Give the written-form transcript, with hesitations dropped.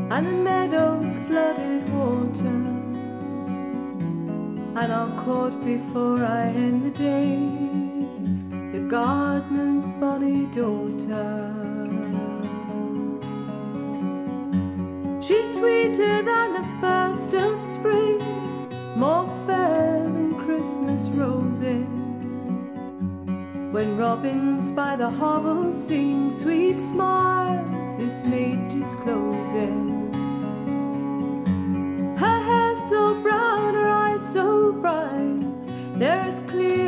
and the meadows flooded water, and I'll court before I end the day the gardener's bonny daughter. She's sweeter than the first of spring, more fair than Christmas roses. When robins by the hovel sing sweet smiles, this maid discloses. Her hair so brown, her eyes so bright, they're as clear